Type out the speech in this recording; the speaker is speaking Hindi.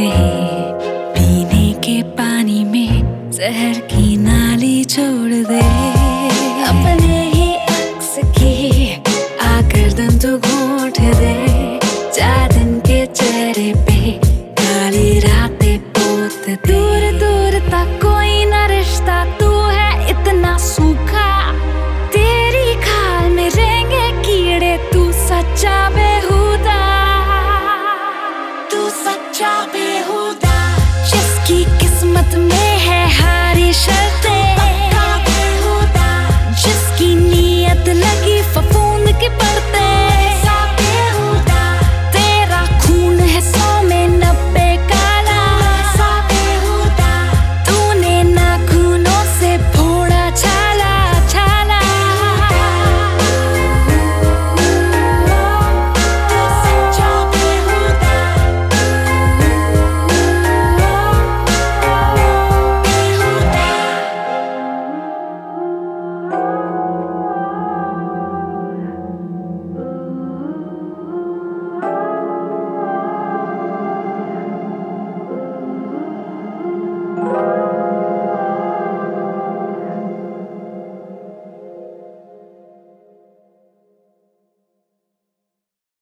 दे, पीने के पानी में जहर की नाली छोड़ दे। अपने ही अक्स की आकर दम तो घोंट दे, 4 दिन के चेहरे पे काली रातें पोत दे। दूर दूर तक कोई न रिश्ता, तू है इतना सूखा, तेरी खाल में रहेंगे कीड़े, तू सच्चा बेहुदा, तू सच्चा बेहुदा।